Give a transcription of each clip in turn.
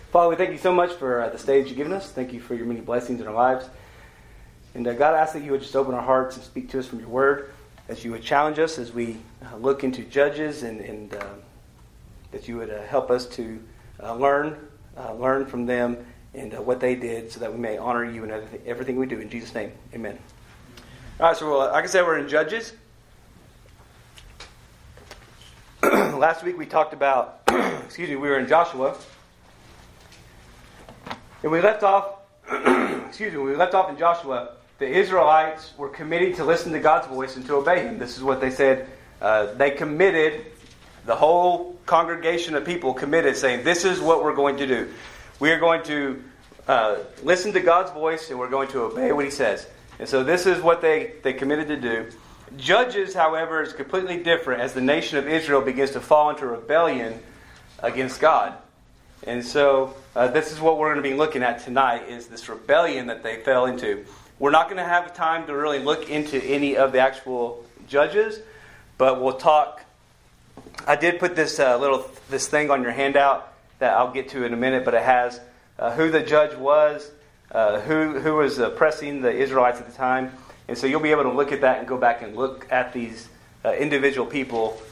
Father, we thank you so much for the stage you've given us. Thank you for your many blessings in our lives. And God, I ask that you would just open our hearts and speak to us from your word, that you would challenge us as we look into Judges, and that you would help us to learn from them and what they did, so that we may honor you in everything we do. In Jesus' name, amen. All right, so like I said, we're in Judges. Last week we talked about, we were in Joshua. And we left off, in Joshua, the Israelites were committing to listen to God's voice and to obey Him. This is what they said. They committed, the whole congregation of people committed, saying, this is what we're going to do. We are going to listen to God's voice, and we're going to obey what He says. And so this is what they committed to do. Judges, however, is completely different as the nation of Israel begins to fall into rebellion against God. And so this is what we're going to be looking at tonight, is this rebellion that they fell into. We're not going to have time to really look into any of the actual judges, but we'll talk. I did put this this thing on your handout that I'll get to in a minute, but it has who the judge was, who was oppressing the Israelites at the time. And so you'll be able to look at that and go back and look at these individual people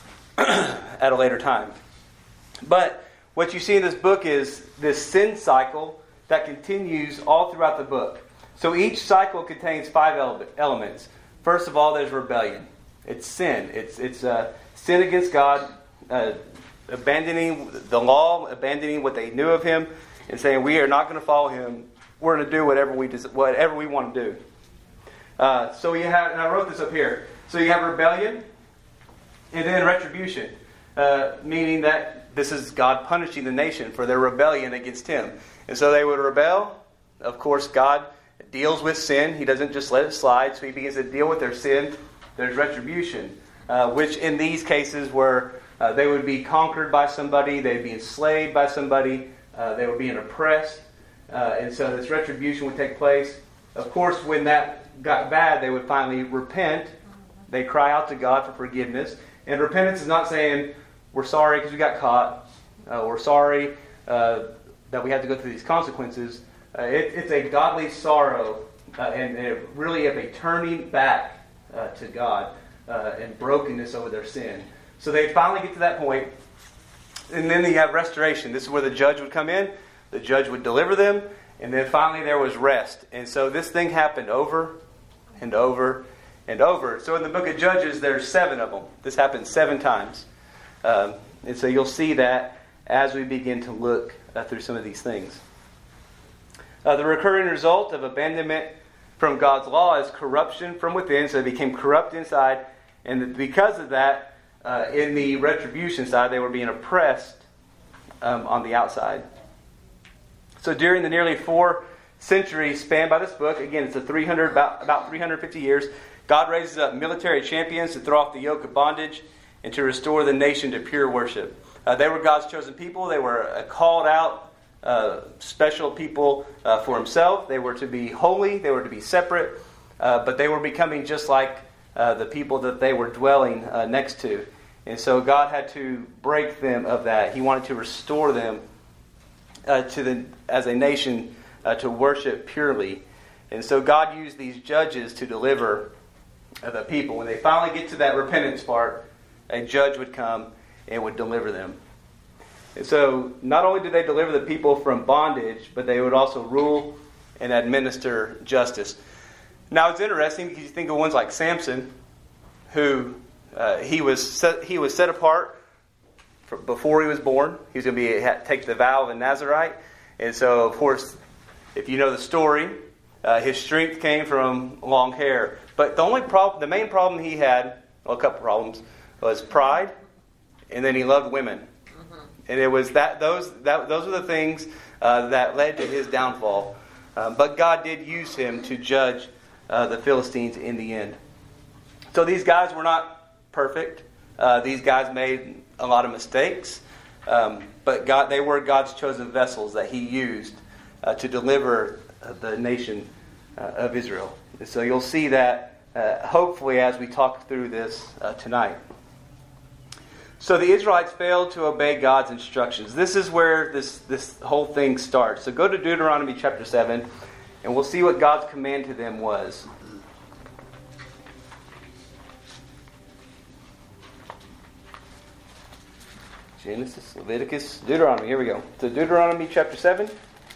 at a later time. But what you see in this book is this sin cycle that continues all throughout the book. So each cycle contains 5 elements. First of all, there's rebellion. It's sin. It's sin against God, abandoning the law, abandoning what they knew of Him, and saying we are not going to follow Him. We're going to do whatever we want to do. So you have, and I wrote this up here. So you have rebellion, and then retribution, meaning that this is God punishing the nation for their rebellion against Him. And so they would rebel. Of course, God deals with sin. He doesn't just let it slide. So He begins to deal with their sin. There's retribution, which in these cases were they would be conquered by somebody. They'd be enslaved by somebody. They were being oppressed. And so this retribution would take place. Of course, when that got bad, they would finally repent. They cry out to God for forgiveness. And repentance is not saying, we're sorry because we got caught. We're sorry that we had to go through these consequences. It's a godly sorrow and really of a turning back to God and brokenness over their sin. So they finally get to that point. And then you have restoration. This is where the judge would come in. The judge would deliver them. And then finally there was rest. And so this thing happened over and over and over. So in the book of Judges, there's 7 of them. This happened 7 times. And so you'll see that as we begin to look through some of these things. The recurring result of abandonment from God's law is corruption from within. So they became corrupt inside. And because of that, in the retribution side, they were being oppressed on the outside. So during the nearly 4 centuries spanned by this book, again, it's about 350 years, God raises up military champions to throw off the yoke of bondage and to restore the nation to pure worship. They were God's chosen people. They were called out special people for Himself. They were to be holy. They were to be separate. But they were becoming just like the people that they were dwelling next to. And so God had to break them of that. He wanted to restore them as a nation to worship purely. And so God used these judges to deliver the people. When they finally get to that repentance part, a judge would come and would deliver them. And so not only did they deliver the people from bondage, but they would also rule and administer justice. Now it's interesting because you think of ones like Samson, who he was set apart before he was born. He was going to take the vow of a Nazirite. And so, of course, if you know the story, his strength came from long hair. But the main problem he had, well, a couple problems, was pride, and then he loved women. Mm-hmm. And it was those were the things that led to his downfall. But God did use him to judge the Philistines in the end. So these guys were not perfect. These guys made a lot of mistakes. But they were God's chosen vessels that He used to deliver the nation of Israel. And so you'll see that hopefully as we talk through this tonight. So the Israelites failed to obey God's instructions. This is where this whole thing starts. So go to Deuteronomy chapter 7, and we'll see what God's command to them was. Genesis, Leviticus, Deuteronomy. Here we go. So Deuteronomy chapter 7.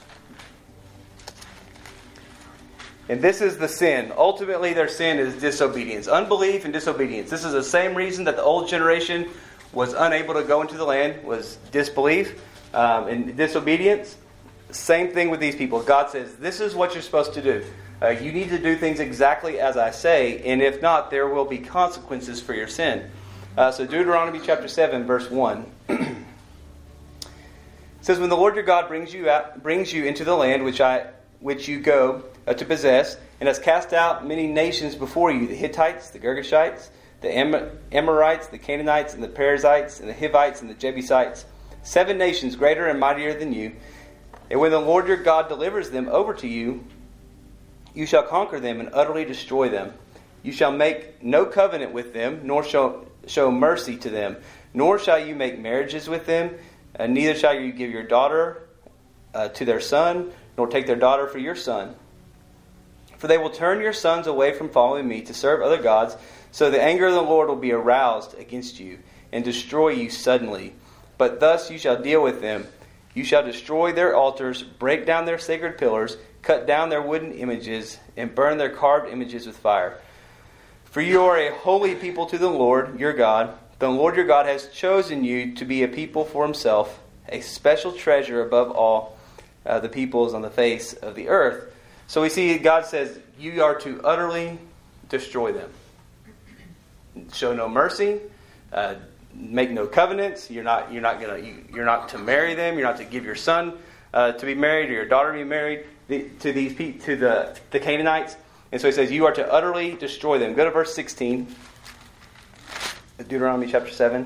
And this is the sin. Ultimately, their sin is disobedience. Unbelief and disobedience. This is the same reason that the old generation was unable to go into the land, was disbelief and disobedience. Same thing with these people. God says, this is what you're supposed to do. You need to do things exactly as I say, and if not, there will be consequences for your sin. So Deuteronomy chapter 7, verse 1. It says, when the Lord your God brings you into the land which you go to possess, and has cast out many nations before you, the Hittites, the Girgashites, the Amorites, the Canaanites, and the Perizzites, and the Hivites, and the Jebusites, 7 nations greater and mightier than you. And when the Lord your God delivers them over to you, you shall conquer them and utterly destroy them. You shall make no covenant with them, nor show mercy to them, nor shall you make marriages with them, neither shall you give your daughter to their son, nor take their daughter for your son. For they will turn your sons away from following me to serve other gods, so the anger of the Lord will be aroused against you, and destroy you suddenly. But thus you shall deal with them. You shall destroy their altars, break down their sacred pillars, cut down their wooden images, and burn their carved images with fire. For you are a holy people to the Lord your God. The Lord your God has chosen you to be a people for himself, a special treasure above all the peoples on the face of the earth. So we see God says, you are to utterly destroy them. Show no mercy, make no covenants. You're not to marry them. You're not to give your son to be married or your daughter to be married to the Canaanites. And so he says, you are to utterly destroy them. Go to verse 16, Deuteronomy chapter 7.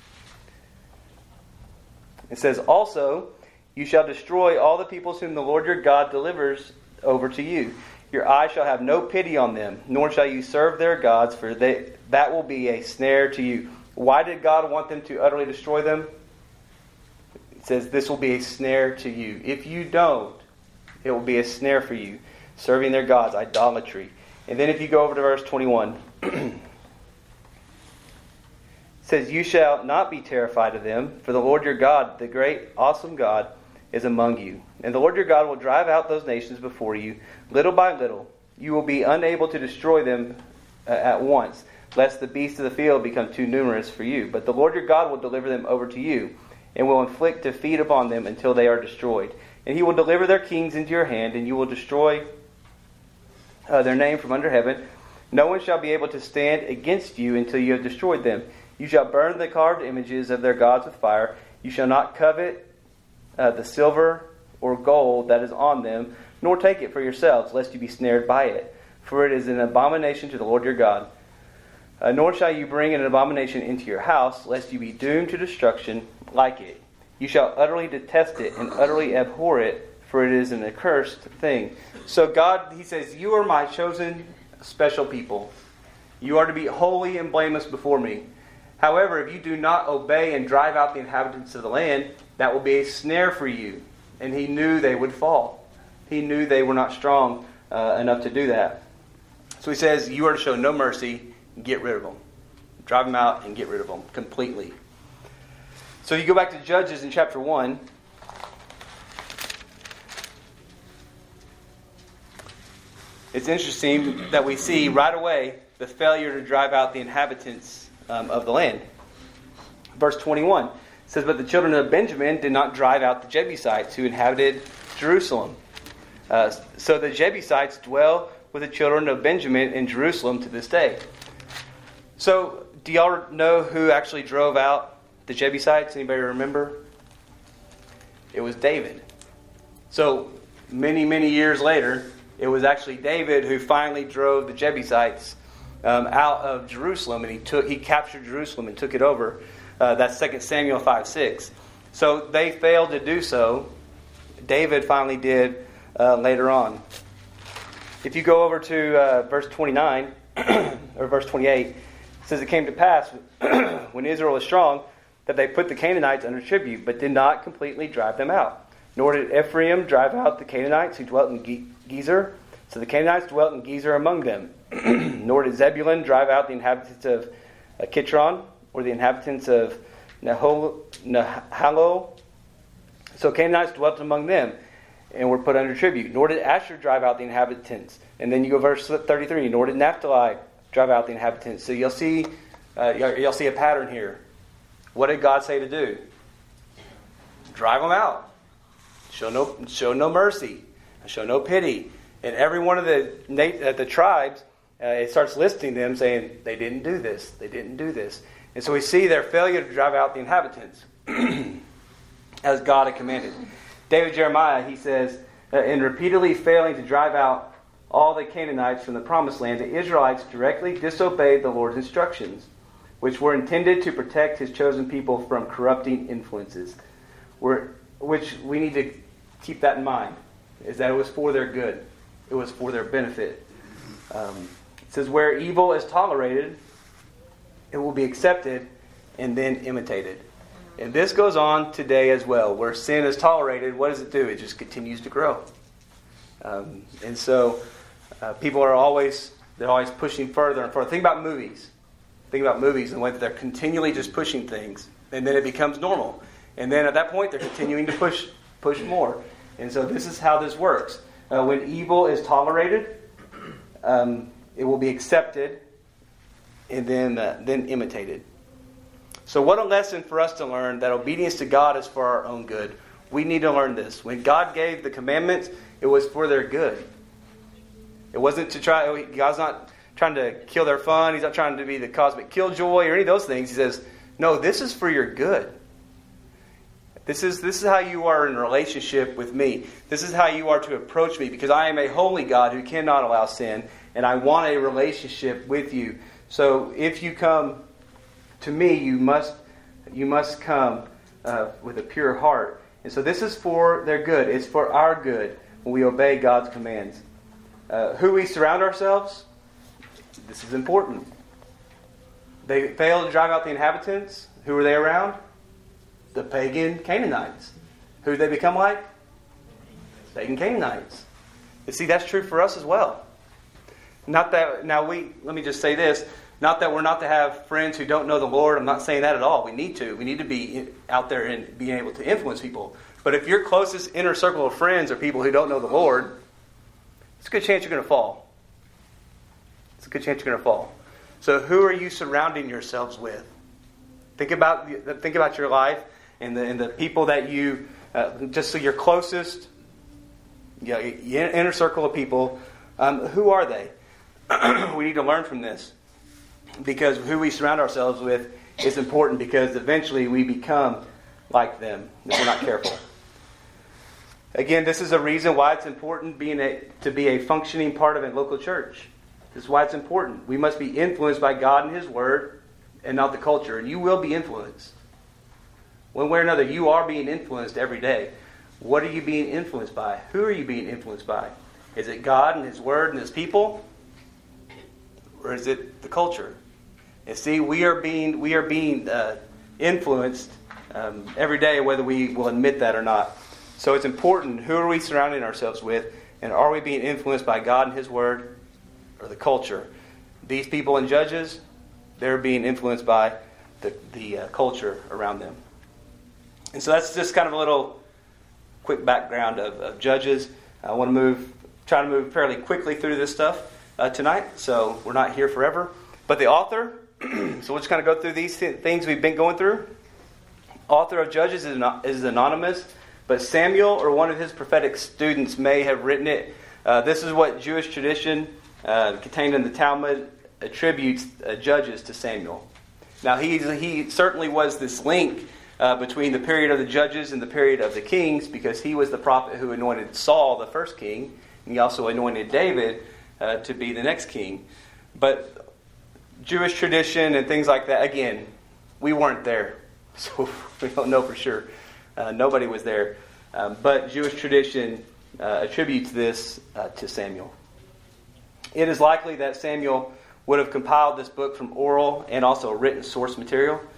It says, also, you shall destroy all the peoples whom the Lord your God delivers over to you. Your eye shall have no pity on them, nor shall you serve their gods, for that will be a snare to you. Why did God want them to utterly destroy them? It says, this will be a snare to you. If you don't, it will be a snare for you. Serving their gods, idolatry. And then if you go over to verse 21, it says, you shall not be terrified of them, for the Lord your God, the great, awesome God, is among you. And the Lord your God will drive out those nations before you, little by little. You will be unable to destroy them at once, lest the beasts of the field become too numerous for you. But the Lord your God will deliver them over to you, and will inflict defeat upon them until they are destroyed. And he will deliver their kings into your hand, and you will destroy their name from under heaven. No one shall be able to stand against you until you have destroyed them. You shall burn the carved images of their gods with fire. You shall not covet the silver or gold that is on them, nor take it for yourselves, lest you be snared by it. For it is an abomination to the Lord your God. Nor shall you bring an abomination into your house, lest you be doomed to destruction like it. You shall utterly detest it and utterly abhor it, for it is an accursed thing. So God, he says, you are my chosen special people. You are to be holy and blameless before me. However, if you do not obey and drive out the inhabitants of the land, that will be a snare for you. And he knew they would fall. He knew they were not strong enough to do that. So he says, you are to show no mercy, get rid of them. Drive them out and get rid of them completely. So you go back to Judges in chapter 1. It's interesting that we see right away the failure to drive out the inhabitants of the land. Verse 21 says, but the children of Benjamin did not drive out the Jebusites who inhabited Jerusalem. So the Jebusites dwell with the children of Benjamin in Jerusalem to this day. So do y'all know who actually drove out the Jebusites? Anybody remember? It was David. So many, many years later, it was actually David who finally drove the Jebusites out of Jerusalem, and he captured Jerusalem and took it over. That's 2 Samuel 5:6. So they failed to do so. David finally did later on. If you go over to verse 29 or verse 28, it says, it came to pass when Israel was strong that they put the Canaanites under tribute, but did not completely drive them out. Nor did Ephraim drive out the Canaanites who dwelt in Gezer. So the Canaanites dwelt in Gezer among them. Nor did Zebulun drive out the inhabitants of Kitron, or the inhabitants of Nahalo. So Canaanites dwelt among them, and were put under tribute. Nor did Asher drive out the inhabitants. And then you go verse 33. Nor did Naphtali drive out the inhabitants. So you'll see a pattern here. What did God say to do? Drive them out. Show no mercy. Show no pity. And every one of the tribes, it starts listing them, saying they didn't do this. They didn't do this. And so we see their failure to drive out the inhabitants, as God had commanded. David Jeremiah, he says, in repeatedly failing to drive out all the Canaanites from the promised land, the Israelites directly disobeyed the Lord's instructions, which were intended to protect his chosen people from corrupting influences. Which we need to keep that in mind, is that it was for their good. It was for their benefit. It says, where evil is tolerated, it will be accepted and then imitated. And this goes on today as well. Where sin is tolerated, what does it do? It just continues to grow. And so people are always pushing further and further. Think about movies. Think about movies and the way that they're continually just pushing things. And then it becomes normal. And then at that point, they're continuing to push more. And so this is how this works. When evil is tolerated, it will be accepted and then imitated. So what a lesson for us to learn, that obedience to God is for our own good. We need to learn this. When God gave the commandments, it was for their good. It wasn't to try, God's not trying to kill their fun. He's not trying to be the cosmic killjoy or any of those things. He says, no, this is for your good. This is how you are in relationship with me. This is how you are to approach me, because I am a holy God who cannot allow sin, and I want a relationship with you. So if you come to me, you must come with a pure heart. And so this is for their good. It's for our good when we obey God's commands. Who we surround ourselves, this is important. They failed to drive out the inhabitants. Who were they around? The pagan Canaanites. Who did they become like? Pagan Canaanites. You see, that's true for us as well. Let me just say this. Not that we're not to have friends who don't know the Lord. I'm not saying that at all. We need to. We need to be out there and being able to influence people. But if your closest inner circle of friends are people who don't know the Lord, it's a good chance you're going to fall. It's a good chance you're going to fall. So who are you surrounding yourselves with? Think about your life and the people that you, just so your closest inner circle of people, who are they? We need to learn from this. Because who we surround ourselves with is important, because eventually we become like them if we're not careful. Again, this is a reason why it's important to be a functioning part of a local church. This is why it's important. We must be influenced by God and His Word and not the culture. And you will be influenced. One way or another, you are being influenced every day. What are you being influenced by? Who are you being influenced by? Is it God and His Word and His people? Or is it the culture? And see, we are being influenced every day, whether we will admit that or not. So it's important. Who are we surrounding ourselves with? And are we being influenced by God and His Word or the culture? These people in Judges, they're being influenced by the culture around them. And so that's just kind of a little quick background of Judges. I want to try to move fairly quickly through this stuff tonight, so we're not here forever. But the author, so we'll just kind of go through these things we've been going through. Author of Judges is anonymous, but Samuel or one of his prophetic students may have written it. This is what Jewish tradition contained in the Talmud attributes Judges to Samuel. Now he certainly was this link between the period of the Judges and the period of the kings, because he was the prophet who anointed Saul the first king, and he also anointed David to be the next king. But Jewish tradition and things like that, again, we weren't there, so we don't know for sure. Nobody was there. But Jewish tradition attributes this to Samuel. It is likely that Samuel would have compiled this book from oral and also written source material.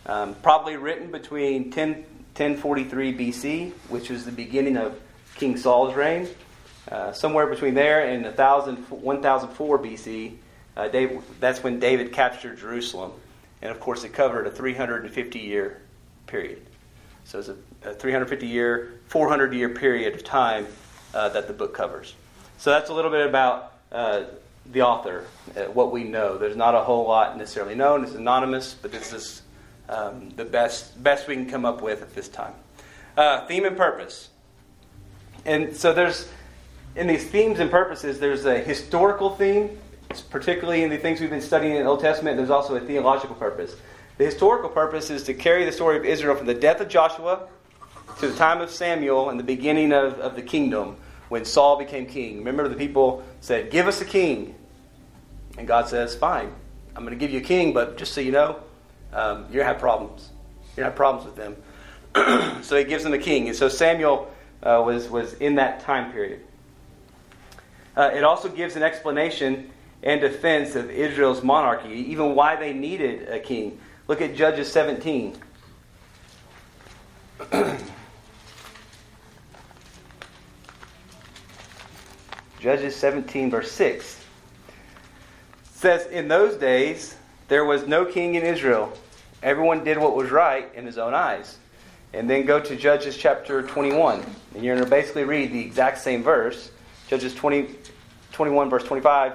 Probably written between 1043 BC, which was the beginning of King Saul's reign. Somewhere between there and 1004 BC, that's when David captured Jerusalem. And of course, it covered a 350-year period. So it's a 350-year, 400-year period of time that the book covers. So that's a little bit about the author, what we know. There's not a whole lot necessarily known. It's anonymous, but this is the best we can come up with at this time. Theme and purpose. And so in these themes and purposes, there's a historical theme, particularly in the things we've been studying in the Old Testament. There's also a theological purpose. The historical purpose is to carry the story of Israel from the death of Joshua to the time of Samuel and the beginning of the kingdom when Saul became king. Remember, the people said, "Give us a king." And God says, "Fine, I'm going to give you a king, but just so you know, you're going to have problems. You're going to have problems with them." So he gives them a king. And so Samuel was in that time period. It also gives an explanation and defense of Israel's monarchy, even why they needed a king. Look at Judges 17. Judges 17, verse 6. It says, "In those days there was no king in Israel. Everyone did what was right in his own eyes." And then go to Judges chapter 21. And you're going to basically read the exact same verse. Judges 21, verse 25.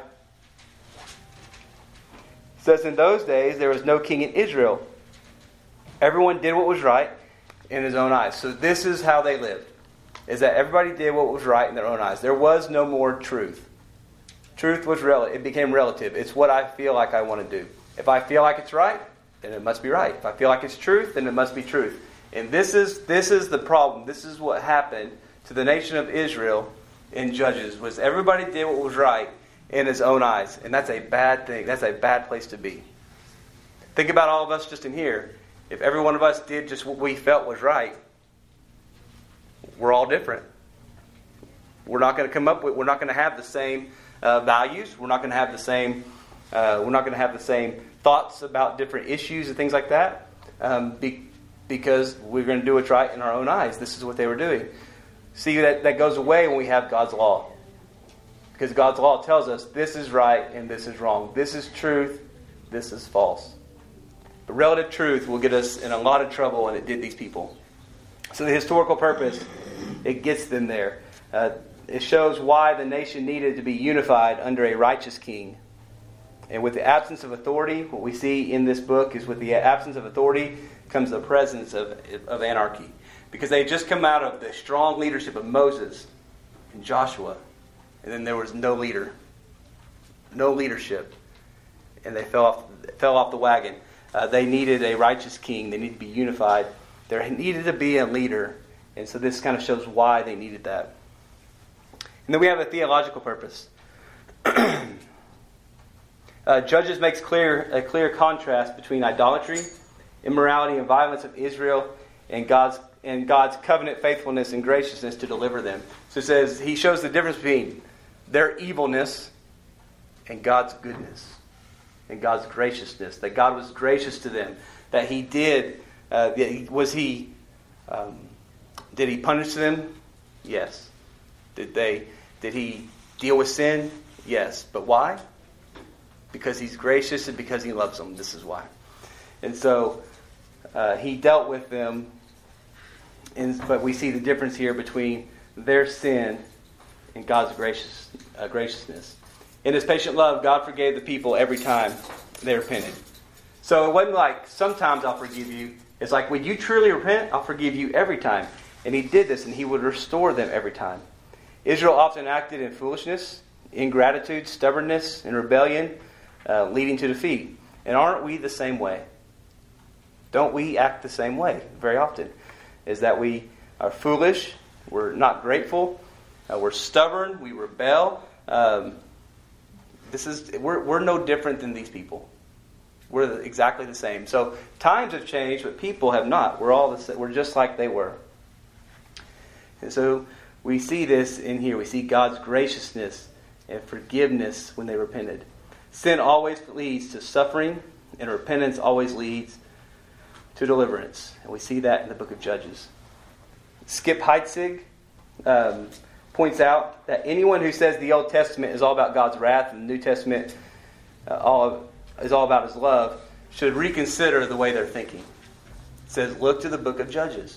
It says, "In those days there was no king in Israel. Everyone did what was right in his own eyes." So this is how they lived. Is that everybody did what was right in their own eyes. There was no more truth. Truth was relative. It became relative. It's what I feel like I want to do. If I feel like it's right, then it must be right. If I feel like it's truth, then it must be truth. And this is the problem. This is what happened to the nation of Israel in Judges, was everybody did what was right in his own eyes. And that's a bad thing. That's a bad place to be. Think about all of us just in here. If every one of us did just what we felt was right, we're all different. We're not going to have the same values. We're not going to have the same. We're not going to have the same thoughts about different issues and things like that, because we're going to do what's right in our own eyes. This is what they were doing. See, that goes away when we have God's law, because God's law tells us this is right and this is wrong. This is truth. This is false. But relative truth will get us in a lot of trouble, and it did these people. So the historical purpose, it gets them there. It shows why the nation needed to be unified under a righteous king. And with the absence of authority, what we see in this book is with the absence of authority comes the presence of anarchy. Because they had just come out of the strong leadership of Moses and Joshua. And then there was no leader. No leadership. And they fell off the wagon. They needed a righteous king. They needed to be unified. There needed to be a leader. And so this kind of shows why they needed that. And then we have a theological purpose. Judges makes a clear contrast between idolatry, immorality, and violence of Israel and God's covenant faithfulness and graciousness to deliver them. So it says he shows the difference between their evilness and God's goodness and God's graciousness. That God was gracious to them. That He did. Did He punish them? Yes. Did He deal with sin? Yes. But why? Because He's gracious and because He loves them. This is why. And so He dealt with them. But we see the difference here between their sin and God's graciousness. In His patient love, God forgave the people every time they repented. So it wasn't like, sometimes I'll forgive you. It's like, when you truly repent, I'll forgive you every time. And He did this, and He would restore them every time. Israel often acted in foolishness, ingratitude, stubbornness, and rebellion, leading to defeat. And aren't we the same way? Don't we act the same way very often? Is that we are foolish, we're not grateful, we're stubborn, we rebel. We're no different than these people. We're exactly the same. So times have changed, but people have not. We're just like they were. And so we see this in here. We see God's graciousness and forgiveness when they repented. Sin always leads to suffering, and repentance always leads to deliverance. And we see that in the book of Judges. Skip Heitzig points out that anyone who says the Old Testament is all about God's wrath and the New Testament is all about His love should reconsider the way they're thinking. It says, look to the book of Judges.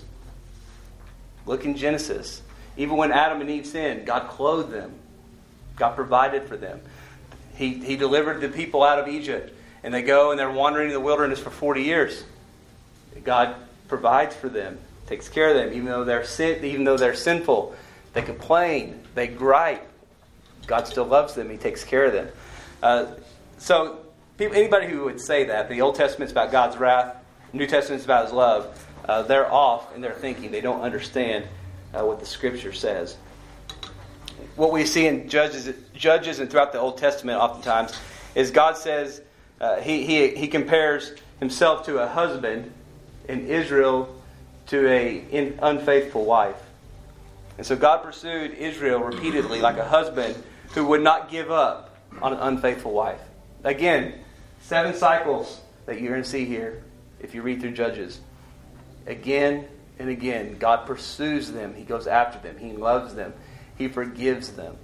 Look in Genesis. Even when Adam and Eve sinned, God clothed them. God provided for them. He delivered the people out of Egypt. And they go and they're wandering in the wilderness for 40 years. God provides for them, takes care of them, even though they're sinful. They complain, they gripe. God still loves them. He takes care of them. So anybody who would say that the Old Testament's about God's wrath, the New Testament's about His love, they're off in their thinking. They don't understand what the Scripture says. What we see in Judges and throughout the Old Testament oftentimes is God says, He compares Himself to a husband in Israel to an unfaithful wife. And so God pursued Israel repeatedly like a husband who would not give up on an unfaithful wife. Again, 7 cycles that you're going to see here if you read through Judges. Again and again, God pursues them. He goes after them. He loves them. He forgives them.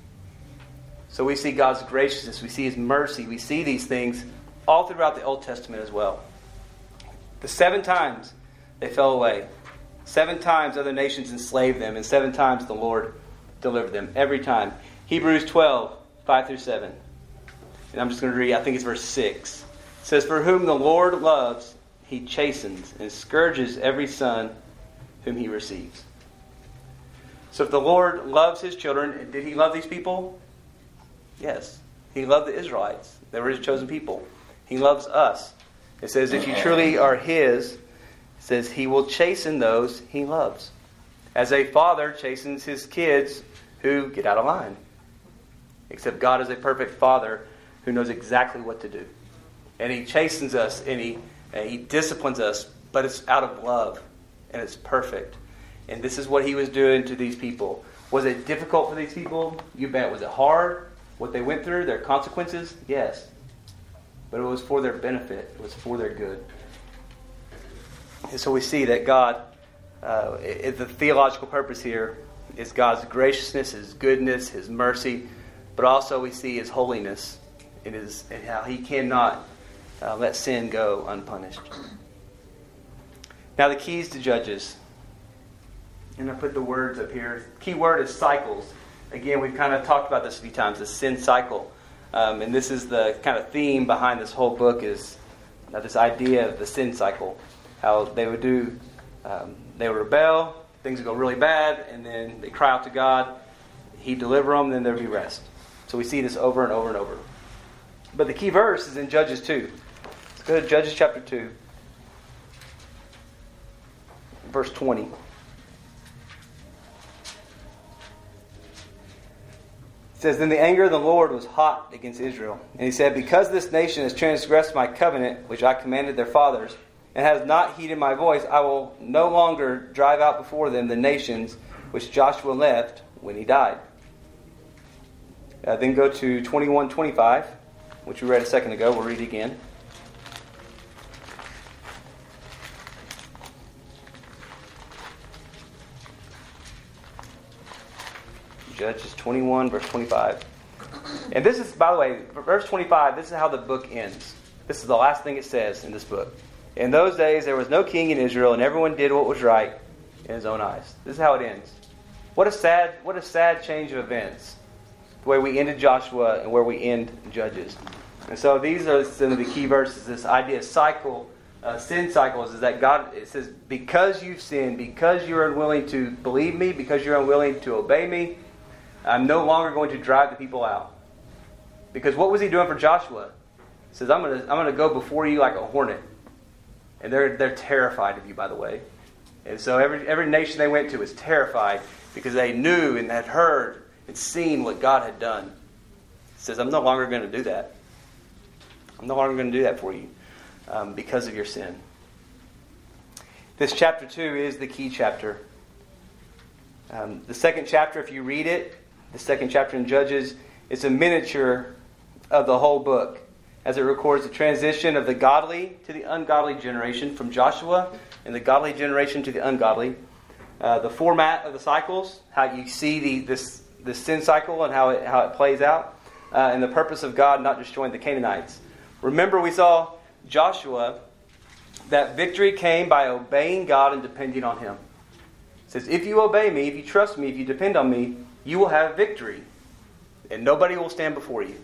So we see God's graciousness. We see His mercy. We see these things all throughout the Old Testament as well. The 7 times they fell away. 7 times other nations enslaved them. And 7 times the Lord delivered them. Every time. Hebrews 12, 5 through 7. And I'm just going to read, I think it's verse 6. It says, for whom the Lord loves, He chastens and scourges every son whom He receives. So if the Lord loves His children, did He love these people? Yes. He loved the Israelites. They were His chosen people. He loves us. It says, if you truly are His, it says He will chasten those He loves. As a father chastens his kids who get out of line. Except God is a perfect Father who knows exactly what to do. And He chastens us and He disciplines us, but it's out of love. And it's perfect. And this is what He was doing to these people. Was it difficult for these people? You bet. Was it hard? What they went through? Their consequences? Yes. But it was for their benefit. It was for their good. And so we see that God, the theological purpose here is God's graciousness, His goodness, His mercy. But also we see His holiness and how He cannot let sin go unpunished. Now the keys to Judges. And I put the words up here. Key word is cycles. Again, we've kind of talked about this a few times, the sin cycle. And this is the kind of theme behind this whole book is this idea of the sin cycle. How they would do, they would rebel, things would go really bad, and then they cry out to God. He'd deliver them, then there'd be rest. So we see this over and over and over. But the key verse is in Judges 2. Let's go to Judges chapter 2. Verse 20. It says, then the anger of the Lord was hot against Israel. And He said, because this nation has transgressed my covenant, which I commanded their fathers, and has not heeded my voice, I will no longer drive out before them the nations which Joshua left when he died. Then go to 21:25, which we read a second ago. We'll read it again. Judges 21, verse 25. And this is, by the way, verse 25, this is how the book ends. This is the last thing it says in this book. In those days there was no king in Israel, and everyone did what was right in his own eyes. This is how it ends. What a sad change of events. The way we ended Joshua and where we end Judges. And so these are some of the key verses. This idea of cycle, sin cycles, is that God, it says, because you've sinned, because you're unwilling to believe me, because you're unwilling to obey me, I'm no longer going to drive the people out. Because what was He doing for Joshua? He says, I'm going to go before you like a hornet. And they're terrified of you, by the way. And so every nation they went to was terrified because they knew and had heard and seen what God had done. He says, I'm no longer going to do that. I'm no longer going to do that for you because of your sin. This chapter 2 is the key chapter. The second chapter, if you read it, the second chapter in Judges, it's a miniature of the whole book. as it records the transition of the godly to the ungodly generation from Joshua and the godly generation to the ungodly. The format of the cycles, how you see this sin cycle and how it plays out, and the purpose of God not destroying the Canaanites. Remember, we saw Joshua, that victory came by obeying God and depending on Him. It says, if you obey me, if you trust me, if you depend on me, you will have victory, and nobody will stand before you.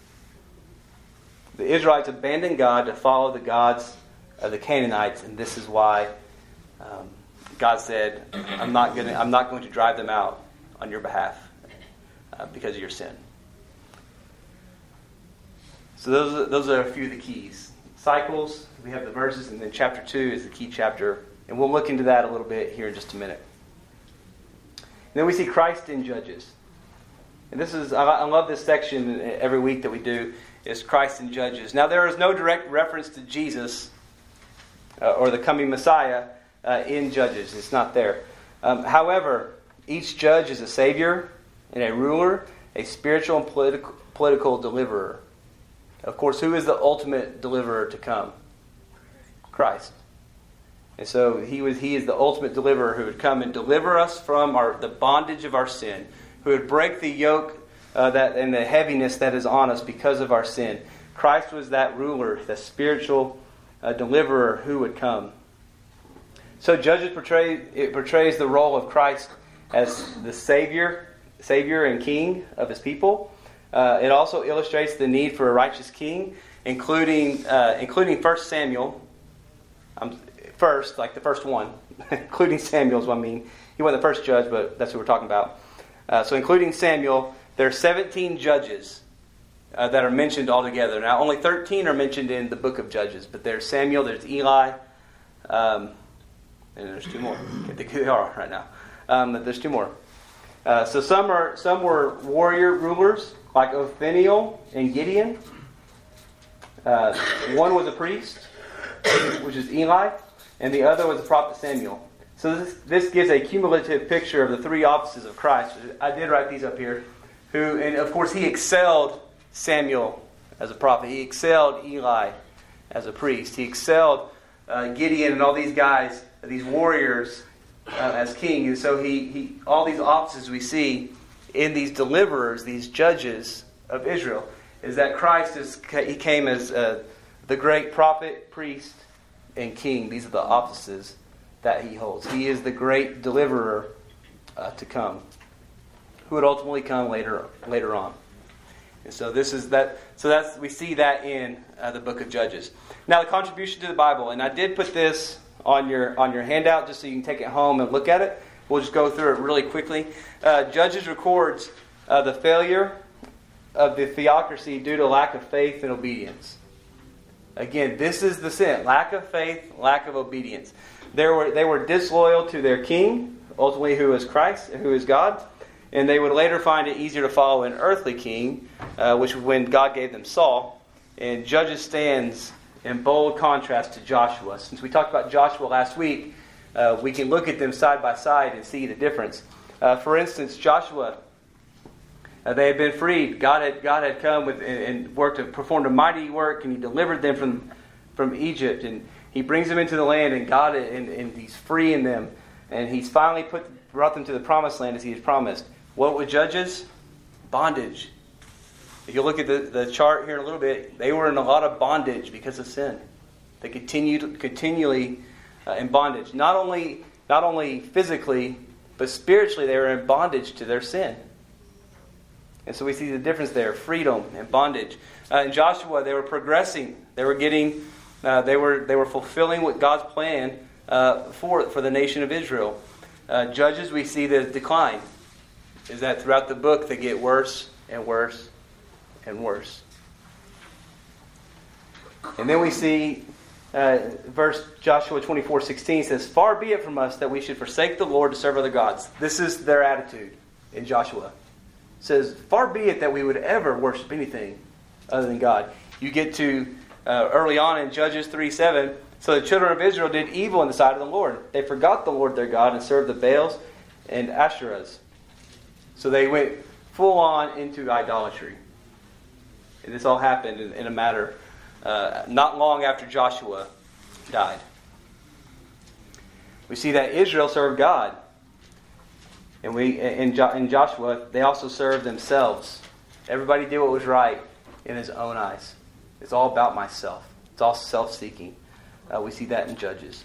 The Israelites abandoned God to follow the gods of the Canaanites, and this is why God said, I'm not going to drive them out on your behalf because of your sin. So those are a few of the keys. Cycles, we have the verses, and then chapter 2 is the key chapter. And we'll look into that a little bit here in just a minute. And then we see Christ in Judges. And I love this section every week that we do, is Christ in Judges. Now there is no direct reference to Jesus or the coming Messiah in Judges. It's not there. However, each judge is a savior and a ruler, a spiritual and political deliverer. Of course, who is the ultimate deliverer to come? Christ. And so he is the ultimate deliverer who would come and deliver us from the bondage of our sin, who would break the yoke and the heaviness that is on us because of our sin. Christ was that ruler, the spiritual deliverer who would come. So Judges portrays the role of Christ as the Savior and King of His people. It also illustrates the need for a righteous king, including 1 Samuel. First, like the first one, including Samuel is what I mean. He wasn't the first judge, but that's what we're talking about. So including Samuel, there are 17 judges that are mentioned altogether. Now, only 13 are mentioned in the book of Judges, but there's Samuel, there's Eli, and there's two more. I can't think who they are right now. But there's two more. So some were warrior rulers, like Othniel and Gideon. One was a priest, which is Eli, and the other was the prophet Samuel. So this gives a cumulative picture of the three offices of Christ. I did write these up here. And of course, he excelled Samuel as a prophet. He excelled Eli as a priest. He excelled Gideon and all these guys, these warriors, as king. And so he all these offices we see in these deliverers, these judges of Israel, is that Christ he came as the great prophet, priest, and king. These are the offices that he holds. He is the great deliverer to come, who would ultimately come later on. And so this is that. So we see that in the book of Judges. Now the contribution to the Bible, and I did put this on your handout just so you can take it home and look at it. We'll just go through it really quickly. Judges records the failure of the theocracy due to lack of faith and obedience. Again, this is the sin: lack of faith, lack of obedience. They were disloyal to their king, ultimately who is Christ, who is God. And they would later find it easier to follow an earthly king, which was when God gave them Saul. And Judges stands in bold contrast to Joshua. Since we talked about Joshua last week, we can look at them side by side and see the difference. For instance, Joshua, they had been freed. God had come and performed a mighty work, and He delivered them from Egypt. And He brings them into the land, and He's freeing them. And He's finally brought them to the promised land as He has promised. What were Judges? Bondage. If you look at the chart here in a little bit, they were in a lot of bondage because of sin. They continually in bondage. Not only physically, but spiritually they were in bondage to their sin. And so we see the difference there: freedom and bondage. In Joshua, they were progressing. They were fulfilling what God's plan for the nation of Israel. Judges, we see the decline. Is that throughout the book they get worse and worse and worse. And then we see verse Joshua 24:16 says, "Far be it from us that we should forsake the Lord to serve other gods." This is their attitude in Joshua. It says, "Far be it that we would ever worship anything other than God." You get to early on in Judges 3:7. "So the children of Israel did evil in the sight of the Lord. They forgot the Lord their God and served the Baals and Asherahs." So they went full on into idolatry. And this all happened in a matter not long after Joshua died. We see that Israel served God. And in Joshua, they also served themselves. Everybody did what was right in his own eyes. It's all about myself. It's all self-seeking. We see that in Judges.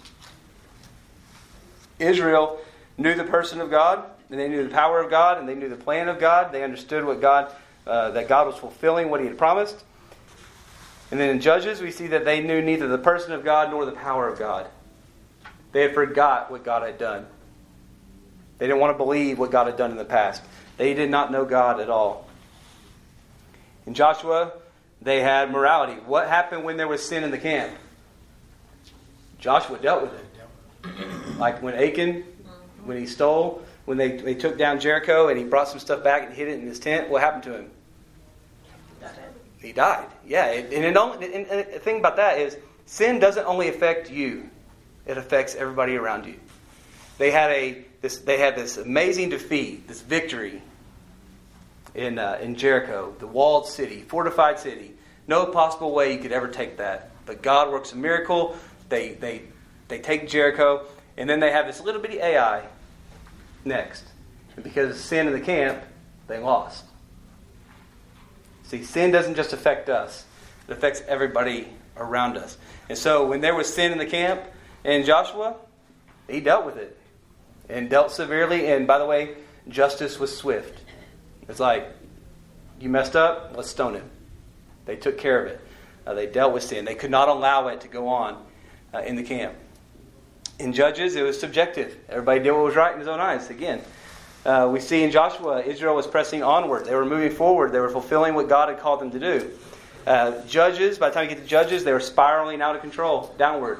Israel knew the person of God, and they knew the power of God, and they knew the plan of God. They understood what that God was fulfilling what He had promised. And then in Judges, we see that they knew neither the person of God nor the power of God. They had forgot what God had done. They didn't want to believe what God had done in the past. They did not know God at all. In Joshua, they had morality. What happened when there was sin in the camp? Joshua dealt with it. Like when Achan, when he stole, when they took down Jericho and he brought some stuff back and hid it in his tent, what happened to him? He died. Yeah, and the thing about that is sin doesn't only affect you. It affects everybody around you. They had this amazing defeat, this victory in Jericho, the walled city, fortified city. No possible way you could ever take that. But God works a miracle. They take Jericho, and then they have this little bitty Ai next. And because of sin in the camp, they lost. See, sin doesn't just affect us. It affects everybody around us. And so when there was sin in the camp, and Joshua, he dealt with it. And dealt severely. And by the way, justice was swift. It's like, you messed up, let's stone him. They took care of it. They dealt with sin. They could not allow it to go on in the camp. In Judges, it was subjective. Everybody did what was right in his own eyes. Again, we see in Joshua, Israel was pressing onward. They were moving forward. They were fulfilling what God had called them to do. Judges, by the time you get to Judges, they were spiraling out of control, downward.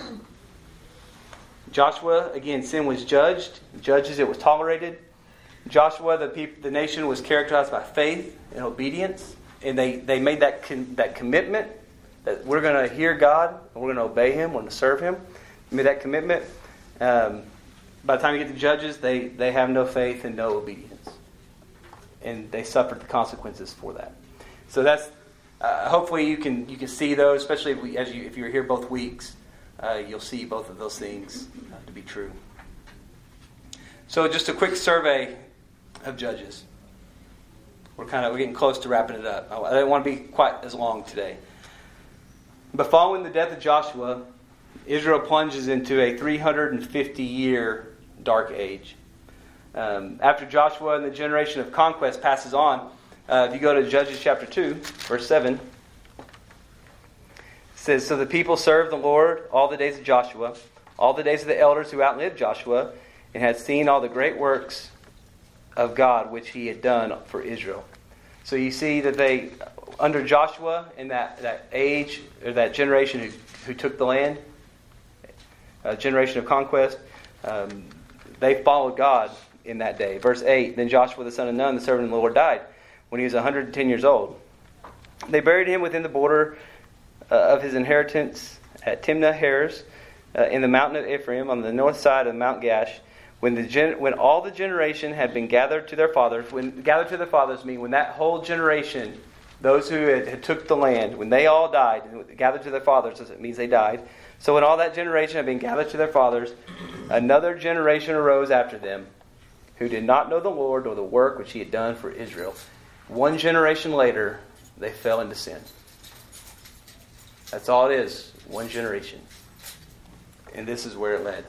Joshua, again, sin was judged. Judges, it was tolerated. Joshua, the nation was characterized by faith and obedience. And they made that commitment that we're going to hear God and we're going to obey Him, we're going to serve Him. They made that commitment. By the time you get to Judges, they have no faith and no obedience. And they suffered the consequences for that. So that's hopefully you can see those, especially if you're here both weeks. You'll see both of those things to be true. So just a quick survey of Judges. We're getting close to wrapping it up. I don't want to be quite as long today. But following the death of Joshua, Israel plunges into a 350-year dark age. After Joshua and the generation of conquest passes on, if you go to Judges chapter 2, verse 7, it says, "So the people served the Lord all the days of Joshua, all the days of the elders who outlived Joshua, and had seen all the great works of God which He had done for Israel." So you see that they, under Joshua, in that age, or that generation who took the land, a generation of conquest, they followed God in that day. Verse 8, "Then Joshua the son of Nun, the servant of the Lord, died when he was 110 years old. They buried him within the border of his inheritance at Timnah-Heres in the mountain of Ephraim on the north side of Mount Gash. When all the generation had been gathered to their fathers," when gathered to their fathers mean when that whole generation, those who had took the land, when they all died, gathered to their fathers, it means they died. So when all that generation had been gathered to their fathers, another generation arose after them, who did not know the Lord or the work which He had done for Israel. One generation later, they fell into sin. That's all it is, one generation. And this is where it led.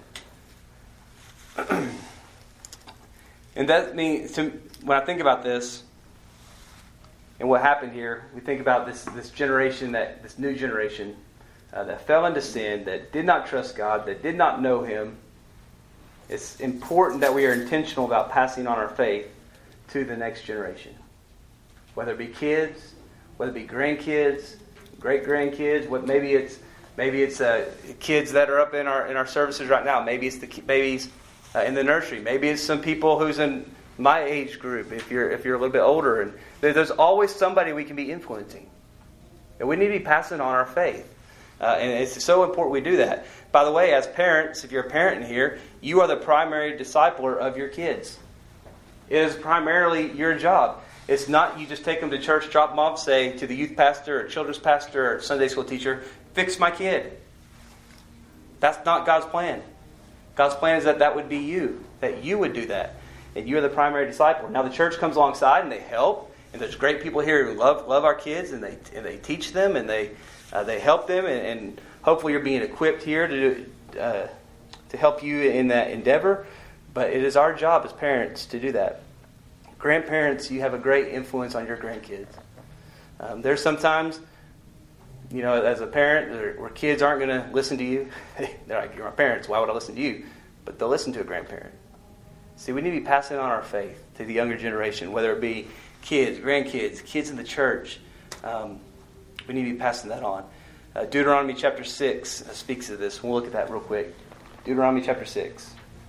And that means, when I think about this and what happened here, we think about this generation, this new generation that fell into sin, that did not trust God, that did not know Him. It's important that we are intentional about passing on our faith to the next generation. Whether it be kids, whether it be grandkids, great-grandkids, maybe it's kids that are up in our services right now. Maybe it's the babies in the nursery. Maybe it's some people who's in my age group. If you're a little bit older, and there's always somebody we can be influencing, and we need to be passing on our faith. And it's so important we do that. By the way, as parents, if you're a parent in here, you are the primary discipler of your kids. It is primarily your job. It's not you just take them to church, drop them off, say to the youth pastor or children's pastor or Sunday school teacher, fix my kid. That's not God's plan. God's plan is that would be you, that you would do that. And you're the primary disciple. Now the church comes alongside and they help. And there's great people here who love our kids, and they teach them and they help them. And hopefully you're being equipped here to help you in that endeavor. But it is our job as parents to do that. Grandparents, you have a great influence on your grandkids. There's sometimes, as a parent, where kids aren't going to listen to you. They're like, you're my parents, why would I listen to you? But they'll listen to a grandparent. See, we need to be passing on our faith to the younger generation, whether it be kids, grandkids, kids in the church. We need to be passing that on. Deuteronomy chapter 6 speaks of this. We'll look at that real quick. Deuteronomy chapter 6.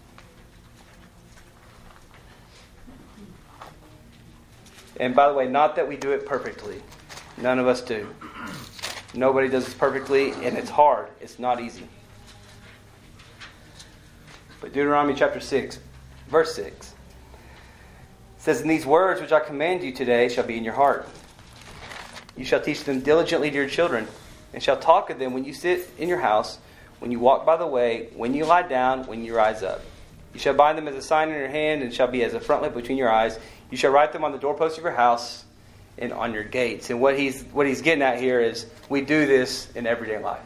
And by the way, not that we do it perfectly. None of us do. Nobody does this perfectly, and it's hard. It's not easy. But Deuteronomy chapter 6, verse 6 says, "And these words which I command you today shall be in your heart. You shall teach them diligently to your children, and shall talk of them when you sit in your house, when you walk by the way, when you lie down, when you rise up. You shall bind them as a sign in your hand, and shall be as a frontlet between your eyes. You shall write them on the doorposts of your house and on your gates." And what he's getting at here is we do this in everyday life.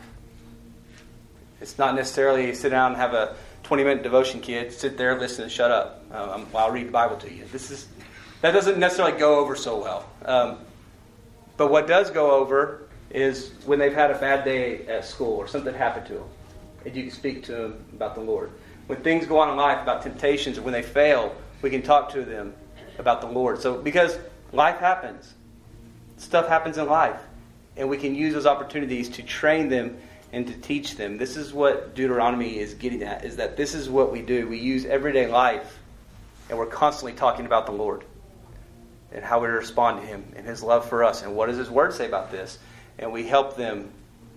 It's not necessarily sit down and have a 20-minute devotion, kid. Sit there, listen, and shut up while I read the Bible to you. That doesn't necessarily go over so well. But what does go over is when they've had a bad day at school or something happened to them, and you can speak to them about the Lord. When things go on in life, about temptations, or when they fail, we can talk to them about the Lord. So because life happens, stuff happens in life, and we can use those opportunities to train them and to teach them. This is what Deuteronomy is getting at, is that this is what we do. We use everyday life, and we're constantly talking about the Lord and how we respond to Him and His love for us, and what does His Word say about this, and we help them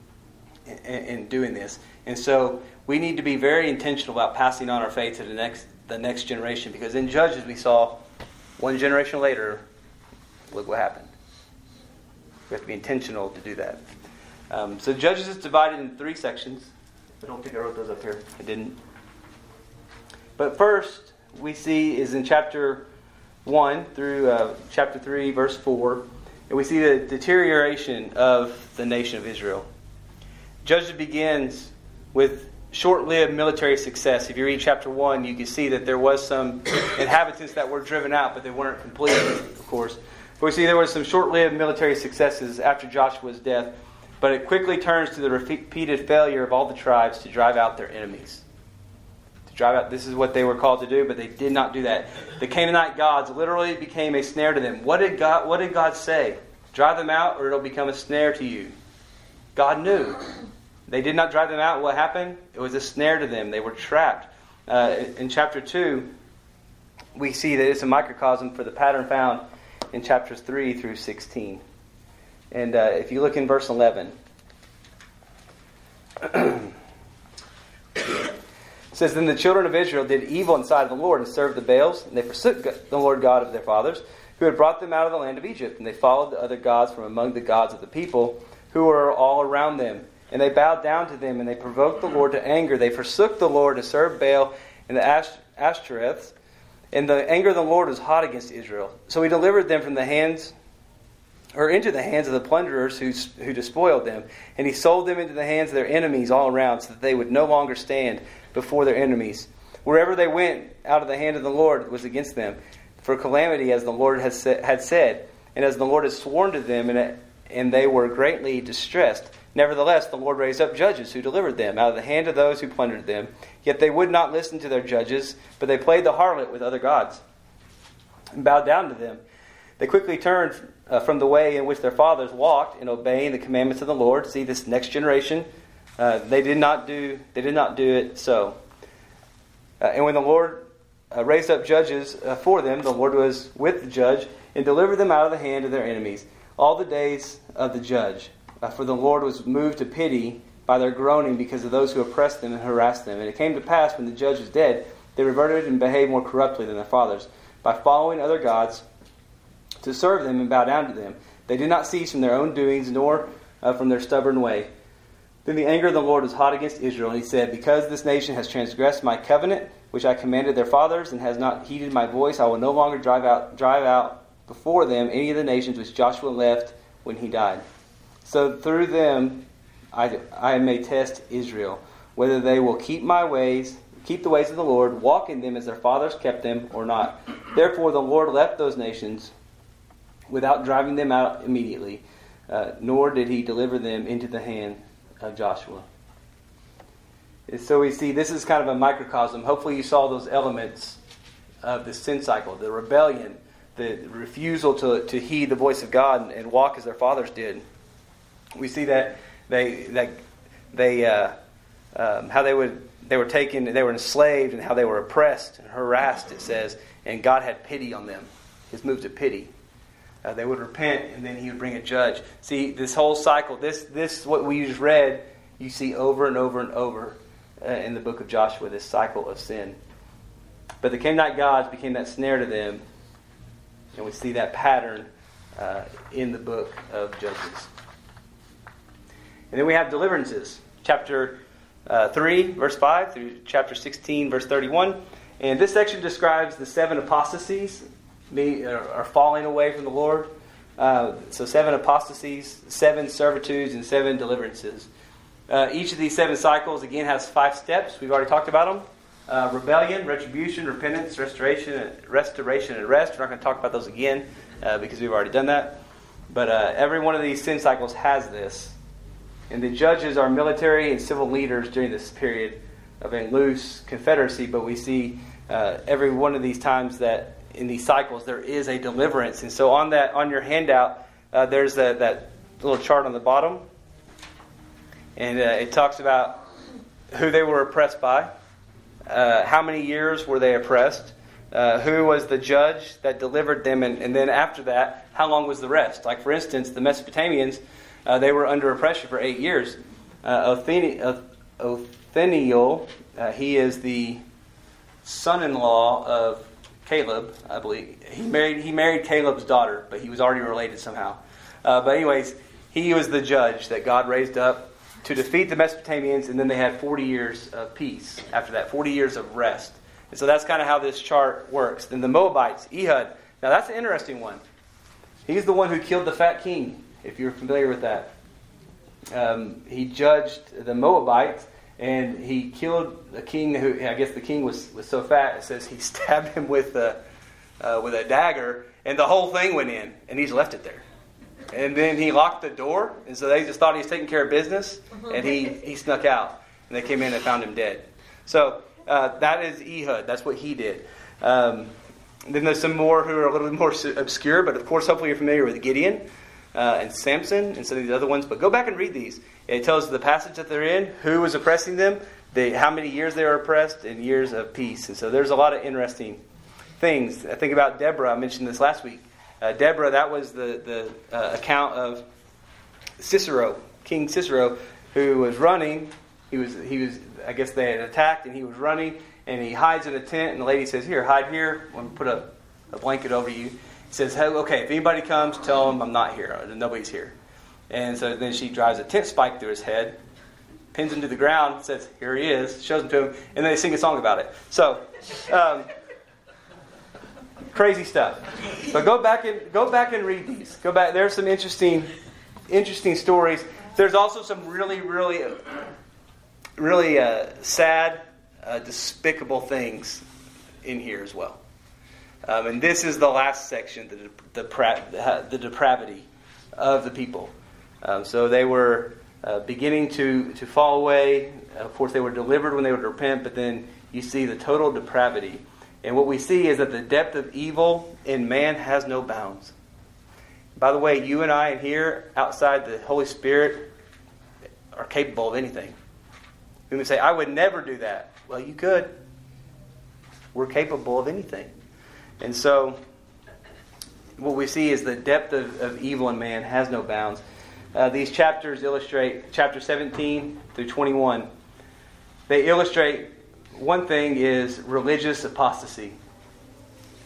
in doing this. And so we need to be very intentional about passing on our faith to the next generation, because in Judges we saw one generation later, look what happened. We have to be intentional to do that. So Judges is divided in 3 sections. I don't think I wrote those up here. I didn't. But first, we see is in chapter 1 through chapter 3, verse 4. And we see the deterioration of the nation of Israel. Judges begins with short-lived military success. If you read chapter 1, you can see that there was some inhabitants that were driven out, but they weren't complete, of course. But we see there was some short-lived military successes after Joshua's death, but it quickly turns to the repeated failure of all the tribes to drive out their enemies. This is what they were called to do, but they did not do that. The Canaanite gods literally became a snare to them. What did God say? Drive them out, or it'll become a snare to you. God knew. They did not drive them out. What happened? It was a snare to them. They were trapped. In chapter 2, we see that it's a microcosm for the pattern found in chapters 3 through 16. And if you look in verse 11, it says, "Then the children of Israel did evil in the sight of the Lord and served the Baals, and they forsook the Lord God of their fathers, who had brought them out of the land of Egypt. And they followed the other gods from among the gods of the people who were all around them. And they bowed down to them, and they provoked the Lord to anger. They forsook the Lord to serve Baal and the Ashtoreths. And the anger of the Lord was hot against Israel. So He delivered them from the hands, or into the hands of the plunderers who despoiled them. And He sold them into the hands of their enemies all around, so that they would no longer stand before their enemies. Wherever they went, out of the hand of the Lord was against them, for calamity, as the Lord had said, and as the Lord had sworn to them, and they were greatly distressed. Nevertheless, the Lord raised up judges who delivered them out of the hand of those who plundered them. Yet they would not listen to their judges, but they played the harlot with other gods and bowed down to them. They quickly turned from the way in which their fathers walked in obeying the commandments of the Lord." See, this next generation, they did not do it so. And when the Lord raised up judges for them, the Lord was with the judge and delivered them out of the hand of their enemies all the days of the judge. For the Lord was moved to pity by their groaning because of those who oppressed them and harassed them. And it came to pass, when the judge was dead, they reverted and behaved more corruptly than their fathers, by following other gods, to serve them and bow down to them. They did not cease from their own doings, nor from their stubborn way. Then the anger of the Lord was hot against Israel, and he said, because this nation has transgressed my covenant, which I commanded their fathers, and has not heeded my voice, I will no longer drive out before them any of the nations which Joshua left when he died. So through them I may test Israel, whether they will keep the ways of the Lord, walk in them as their fathers kept them, or not. Therefore the Lord left those nations without driving them out immediately, nor did he deliver them into the hand of Joshua. And so we see this is kind of a microcosm. Hopefully you saw those elements of the sin cycle, the rebellion, the refusal to heed the voice of God and walk as their fathers did. We see that how they were taken, they were enslaved, and how they were oppressed and harassed. It says, and God had pity on them. His move to pity. They would repent, and then he would bring a judge. See, this whole cycle, this what we just read, you see over and over and over in the book of Joshua, this cycle of sin. But the Canaanite gods became that snare to them, and we see that pattern in the book of Judges. And then we have deliverances. Chapter 3, verse 5 through chapter 16, verse 31. And this section describes the 7 apostasies are falling away from the Lord. So 7 apostasies, 7 servitudes, and 7 deliverances. Each of these 7 cycles, again, has 5 steps. We've already talked about them. Rebellion, retribution, repentance, restoration, and rest. We're not going to talk about those again because we've already done that. But every one of these sin cycles has this. And the judges are military and civil leaders during this period of a loose confederacy. But we see every one of these times that in these cycles there is a deliverance. And so on your handout, there's that little chart on the bottom. And it talks about who they were oppressed by. How many years were they oppressed? Who was the judge that delivered them? And then after that, how long was the rest? Like, for instance, the Mesopotamians, they were under oppression for 8 years. Othniel, he is the son-in-law of Caleb, I believe. He married Caleb's daughter, but he was already related somehow. But anyways, he was the judge that God raised up to defeat the Mesopotamians, and then they had 40 years of peace after that, 40 years of rest. And so that's kind of how this chart works. Then the Moabites, Ehud. Now that's an interesting one. He's the one who killed the fat king, if you're familiar with that. He judged the Moabites, and he killed the king who, I guess the king was so fat, it says he stabbed him with a dagger, and the whole thing went in, and he's left it there. And then he locked the door, and so they just thought he was taking care of business, and he snuck out. And they came in and found him dead. So that is Ehud. That's what he did. Then there's some more who are a little bit more obscure, but of course, hopefully you're familiar with Gideon and Samson and some of these other ones. But go back and read these. It tells the passage that they're in, who was oppressing them, how many years they were oppressed, and years of peace. And so there's a lot of interesting things. I think about Deborah. I mentioned this last week. Deborah, that was the account of Cicero, King Cicero, who was running. He was. I guess they had attacked, and he was running, and he hides in a tent. And the lady says, "Here, hide here. I'm going to put a blanket over you." He says, "Hey, okay, if anybody comes, tell them I'm not here. Nobody's here." And so then she drives a tent spike through his head, pins him to the ground, says, "Here he is," shows him to him, and then they sing a song about it. So. Crazy stuff. But go back and read these. Go back. There's some interesting stories. There's also some really sad, despicable things in here as well. And this is the last section, the depravity of the people. So they were beginning to fall away. Of course, they were delivered when they would repent, but then you see the total depravity. And what we see is that the depth of evil in man has no bounds. By the way, you and I here, outside the Holy Spirit, are capable of anything. We would say, "I would never do that." Well, you could. We're capable of anything. And so, what we see is the depth of evil in man has no bounds. These chapters illustrate, chapter 17 through 21, they illustrate one thing is religious apostasy.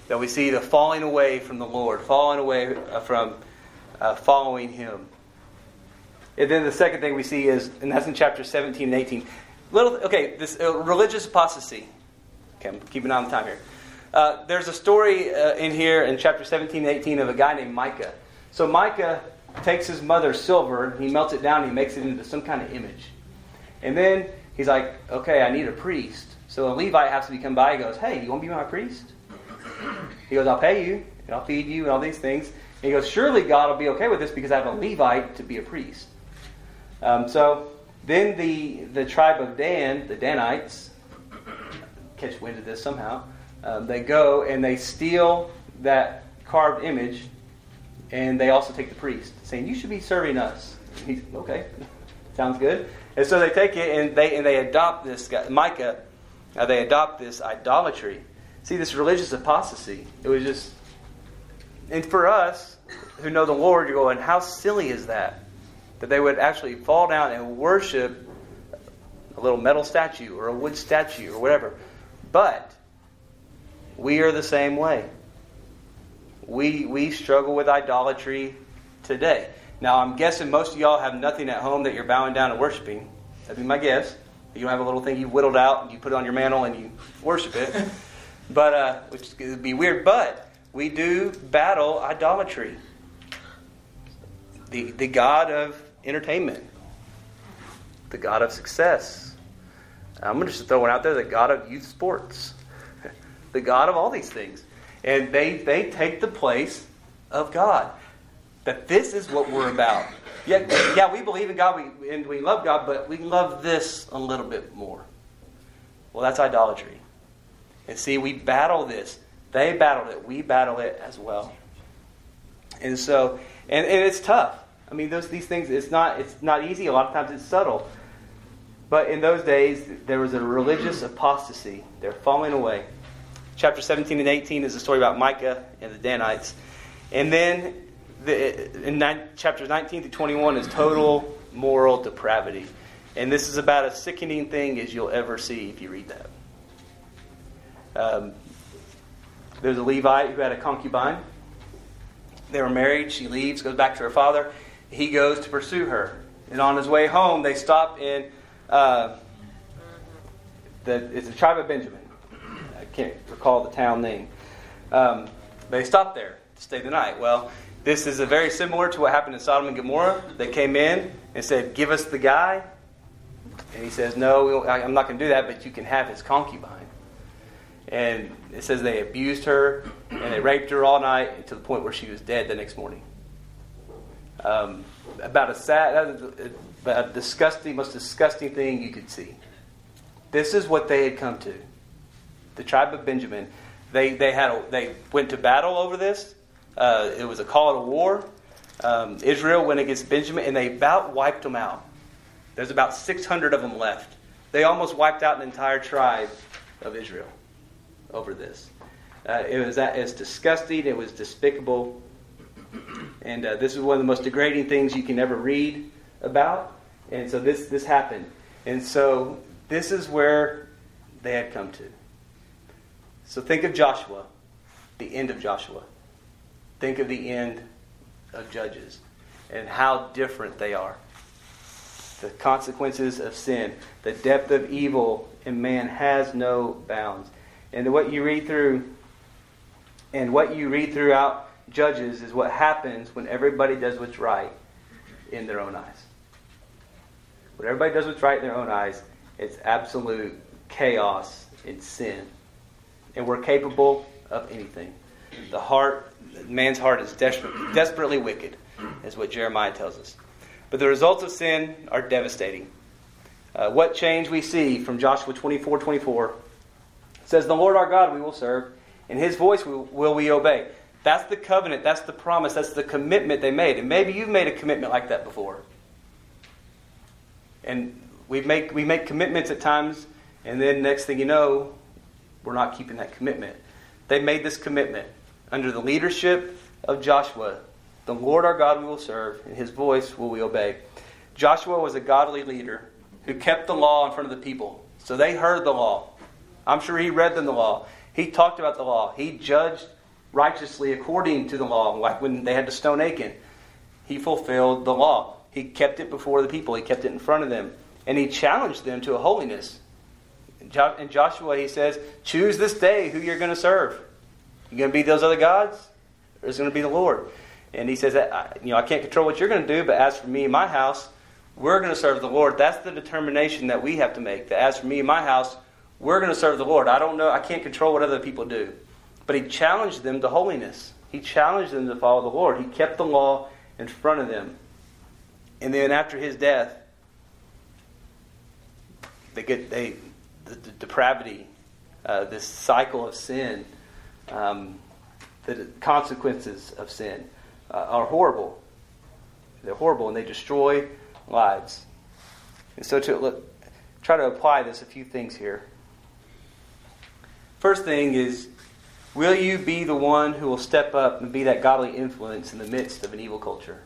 That we see the falling away from the Lord, falling away from following Him. And then the second thing we see is, and that's in chapters 17 and 18. This religious apostasy. Okay, I'm keeping on the time here. There's a story in here in chapter 17 and 18 of a guy named Micah. So Micah takes his mother's silver, he melts it down, and he makes it into some kind of image. And then he's like, okay, I need a priest. So a Levite has to be come by. He goes, hey, you want to be my priest? He goes, I'll pay you, and I'll feed you, and all these things. And he goes, surely God will be okay with this because I have a Levite to be a priest. So then the tribe of Dan, the Danites, catch wind of this somehow. They go and they steal that carved image, and they also take the priest, saying, you should be serving us. And he's, okay, sounds good. And so they take it and they adopt this guy, Micah. They adopt this idolatry. See, this religious apostasy. It was just, and for us who know the Lord, you're going, how silly is that? That they would actually fall down and worship a little metal statue or a wood statue or whatever. But we are the same way. We struggle with idolatry today. Now, I'm guessing most of y'all have nothing at home that you're bowing down and worshiping. That'd be my guess. You don't have a little thing you whittled out and you put it on your mantle and you worship it. But which would be weird. But we do battle idolatry. The God of entertainment. The God of success. I'm going to just throw one out there. The God of youth sports. The God of all these things. And they take the place of God. That this is what we're about. Yeah, we believe in God and we love God, but we love this a little bit more. Well, that's idolatry. And see, we battle this. They battled it. We battle it as well. And so, and it's tough. I mean, these things, it's not easy. A lot of times it's subtle. But in those days, there was a religious apostasy. They're falling away. Chapter 17 and 18 is a story about Micah and the Danites. And then chapters 19 to 21 is total moral depravity. And this is about as sickening thing as you'll ever see if you read that. There's a Levite who had a concubine. They were married. She leaves, goes back to her father. He goes to pursue her. And on his way home, they stop in it's the tribe of Benjamin. I can't recall the town name. They stopped there to stay the night. Well, this is very similar to what happened in Sodom and Gomorrah. They came in and said, give us the guy. And he says, no, I'm not going to do that, but you can have his concubine. And it says they abused her and they raped her all night to the point where she was dead the next morning. About a disgusting, most disgusting thing you could see. This is what they had come to. The tribe of Benjamin. They went to battle over this. It was a call to war. Israel went against Benjamin, and they about wiped them out. There's about 600 of them left. They almost wiped out an entire tribe of Israel over this. It's disgusting. It was despicable. And this is one of the most degrading things you can ever read about. And so this happened. And so this is where they had come to. So think of Joshua, the end of Joshua. Think of the end of Judges and how different they are. The consequences of sin, the depth of evil in man has no bounds. And what you read through, and what you read throughout Judges is what happens when everybody does what's right in their own eyes. When everybody does what's right in their own eyes, it's absolute chaos and sin. And we're capable of anything. Man's heart is desperately wicked, is what Jeremiah tells us. But the results of sin are devastating. What change we see from Joshua 24:24 says, the Lord our God we will serve, and His voice will we obey. That's the covenant, that's the promise, that's the commitment they made. And maybe you've made a commitment like that before. And we make commitments at times, and then next thing you know, we're not keeping that commitment. They made this commitment under the leadership of Joshua. The Lord our God we will serve, and His voice will we obey. Joshua was a godly leader who kept the law in front of the people. So they heard the law. I'm sure he read them the law. He talked about the law. He judged righteously according to the law, like when they had to stone Achan. He fulfilled the law. He kept it before the people. He kept it in front of them. And he challenged them to a holiness. In Joshua, he says, choose this day who you're going to serve. You going to be those other gods? Or is it going to be the Lord? And he says, I can't control what you're going to do, but as for me and my house, we're going to serve the Lord. That's the determination that we have to make. That as for me and my house, we're going to serve the Lord. I don't know. I can't control what other people do. But he challenged them to holiness. He challenged them to follow the Lord. He kept the law in front of them. And then after his death, the depravity, this cycle of sin, the consequences of sin are horrible. They're horrible, and they destroy lives. And so try to apply this, a few things here. First thing is, will you be the one who will step up and be that godly influence in the midst of an evil culture?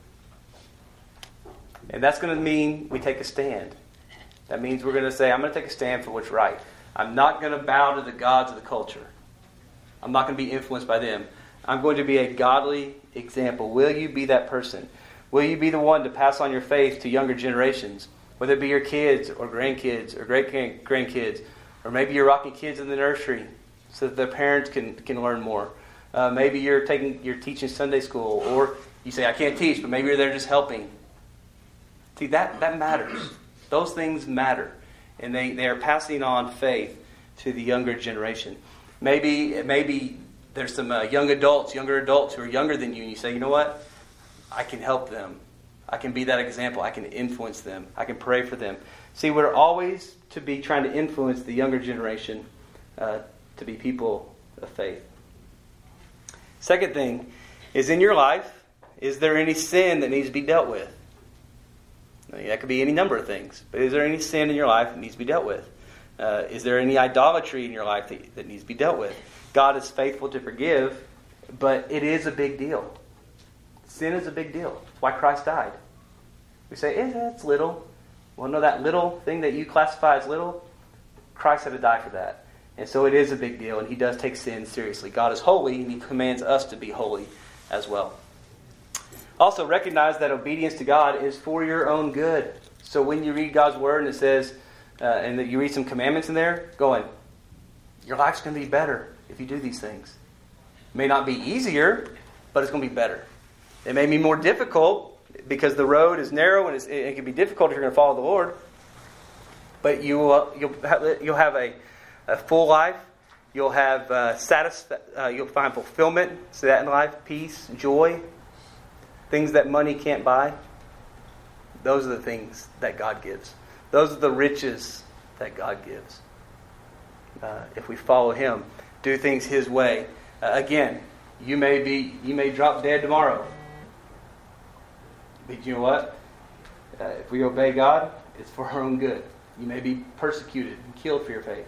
And that's going to mean we take a stand. That means we're going to say, I'm going to take a stand for what's right. I'm not going to bow to the gods of the culture. I'm not going to be influenced by them. I'm going to be a godly example. Will you be that person? Will you be the one to pass on your faith to younger generations? Whether it be your kids or grandkids or great-grandkids, or maybe you're rocking kids in the nursery so that their parents can learn more. Maybe you're teaching Sunday school, or you say, I can't teach, but maybe you're there just helping. See, that matters. Those things matter. And they are passing on faith to the younger generation. Maybe there's some younger adults who are younger than you, and you say, you know what? I can help them. I can be that example. I can influence them. I can pray for them. See, we're always to be trying to influence the younger generation to be people of faith. Second thing is, in your life, is there any sin that needs to be dealt with? That could be any number of things. But is there any sin in your life that needs to be dealt with? Is there any idolatry in your life that needs to be dealt with? God is faithful to forgive, but it is a big deal. Sin is a big deal. That's why Christ died. We say, that's little. Well, no, that little thing that you classify as little, Christ had to die for that. And so it is a big deal, and He does take sin seriously. God is holy, and He commands us to be holy as well. Also, recognize that obedience to God is for your own good. So when you read God's Word and it says, and that you read some commandments in there, your life's going to be better if you do these things. It may not be easier, but it's going to be better. It may be more difficult because the road is narrow and it can be difficult if you're going to follow the Lord. But you'll have a full life. You'll have you'll find fulfillment. See that in life, peace, joy, things that money can't buy. Those are the things that God gives. Those are the riches that God gives. If we follow Him, do things His way. Again, you may drop dead tomorrow. But you know what? If we obey God, it's for our own good. You may be persecuted and killed for your faith.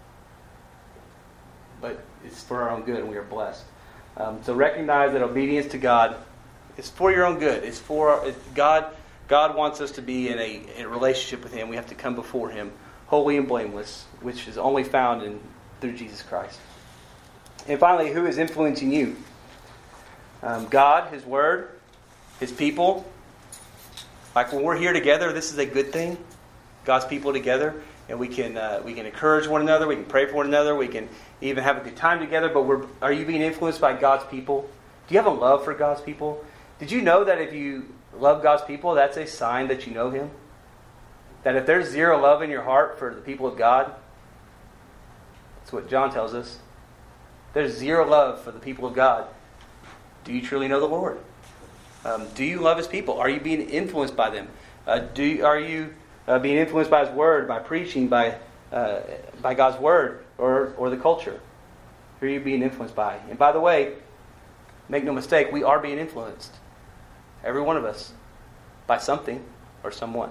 But it's for our own good, and we are blessed. So recognize that obedience to God is for your own good. It's for God. God wants us to be in a relationship with Him. We have to come before Him holy and blameless, which is only found through Jesus Christ. And finally, who is influencing you? God, His Word, His people. Like when we're here together, this is a good thing. God's people together, and we can encourage one another. We can pray for one another. We can even have a good time together. But are you being influenced by God's people? Do you have a love for God's people? Did you know that if you love God's people, that's a sign that you know Him? That if there's zero love in your heart for the people of God, that's what John tells us. There's zero love for the people of God. Do you truly know the Lord? Do you love His people? Are you being influenced by them? Are you being influenced by His Word, by preaching, by God's Word, or the culture? Who are you being influenced by? And by the way, make no mistake, we are being influenced. Every one of us. By something or someone.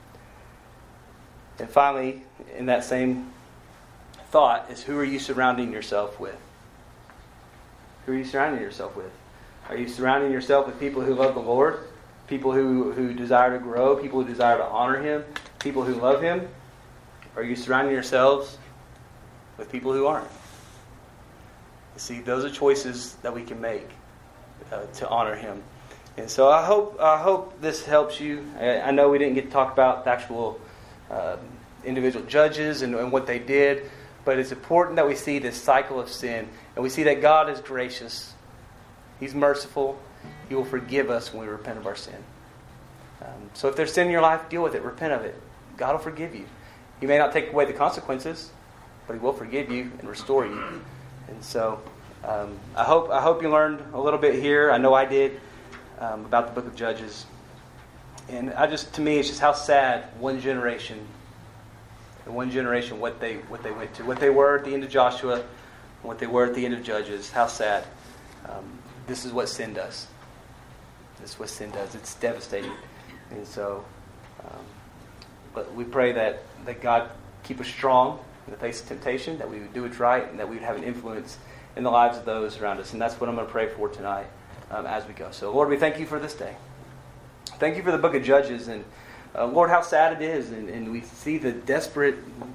And finally, in that same thought, is who are you surrounding yourself with? Who are you surrounding yourself with? Are you surrounding yourself with people who love the Lord? People who desire to grow? People who desire to honor Him? People who love Him? Or are you surrounding yourselves with people who aren't? See, those are choices that we can make to honor Him. And so I hope this helps you. I know we didn't get to talk about the actual individual judges and what they did, but it's important that we see this cycle of sin, and we see that God is gracious. He's merciful. He will forgive us when we repent of our sin. So if there's sin in your life, deal with it. Repent of it. God will forgive you. He may not take away the consequences, but He will forgive you and restore you. And so I hope you learned a little bit here. I know I did about the book of Judges. And to me, it's just how sad one generation what they went to, what they were at the end of Joshua, and what they were at the end of Judges. How sad. This is what sin does. This is what sin does. It's devastating. And so, but we pray that God keep us strong in the face of temptation, that we would do what's right, and that we would have an influence in the lives of those around us. And that's what I'm going to pray for tonight as we go. So, Lord, we thank you for this day. Thank you for the book of Judges. And, Lord, how sad it is. And we see the desperate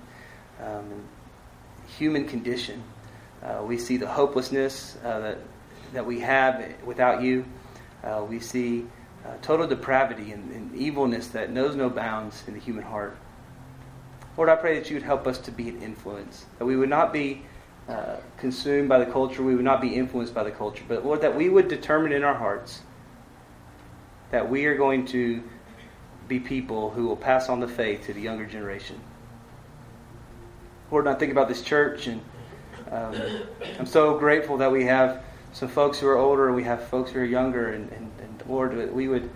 human condition. We see the hopelessness that we have without you. We see total depravity and evilness that knows no bounds in the human heart. Lord, I pray that you would help us to be an influence, that we would not be consumed by the culture, we would not be influenced by the culture, but Lord, that we would determine in our hearts that we are going to be people who will pass on the faith to the younger generation. Lord, I think about this church, and I'm so grateful that we have some folks who are older and we have folks who are younger, and Lord, that we would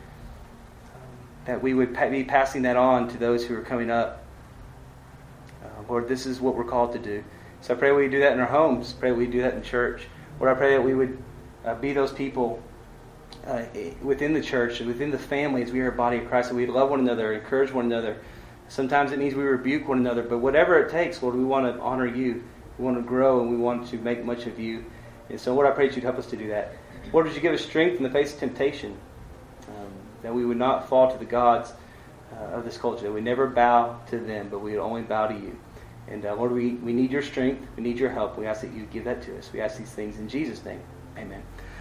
be passing that on to those who are coming up. Lord, this is what we're called to do. So I pray we do that in our homes. Pray we do that in church. Lord, I pray that we would be those people within the church and within the family as we are a body of Christ, that we'd love one another, encourage one another. Sometimes it means we rebuke one another, but whatever it takes, Lord, we want to honor you. We want to grow, and we want to make much of you. And so, Lord, I pray that you'd help us to do that. Lord, would you give us strength in the face of temptation, that we would not fall to the gods of this culture, that we never bow to them, but we would only bow to you. And Lord, we need your strength. We need your help. We ask that you give that to us. We ask these things in Jesus' name. Amen.